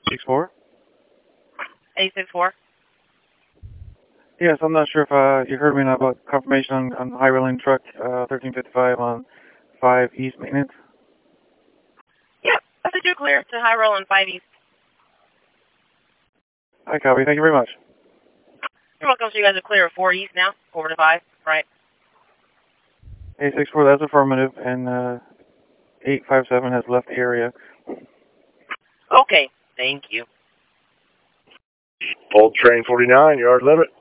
64? 864. Yes, I'm not sure if you heard me about confirmation on high railing truck 1355 on 5 East Maintenance. Yep, I think you're clear to high roll on 5 East. I copy. Thank you very much. You're welcome. So you guys are clear of 4 East now? 4 to 5, right? 864, that's affirmative, and 857 has left the area. Okay, thank you. Old train 49, yard limit.